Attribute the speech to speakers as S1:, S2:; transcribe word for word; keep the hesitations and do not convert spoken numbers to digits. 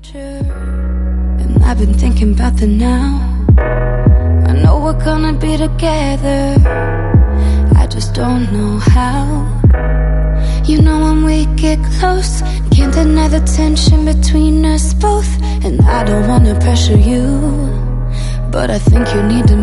S1: future, and I've been thinking about the now. I know we're gonna be together, I just don't know how. You know when we get close, can't deny the tension between us both. And I don't wanna pressure you, but I think you need to